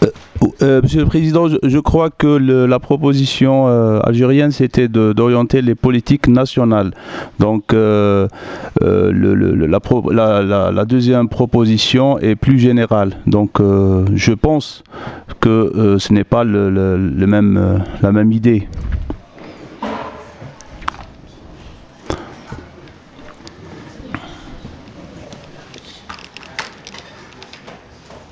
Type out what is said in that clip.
Monsieur le Président, je crois que la proposition algérienne, c'était d'orienter les politiques nationales. Donc, la deuxième proposition est plus générale. Donc, je pense que ce n'est pas la même idée.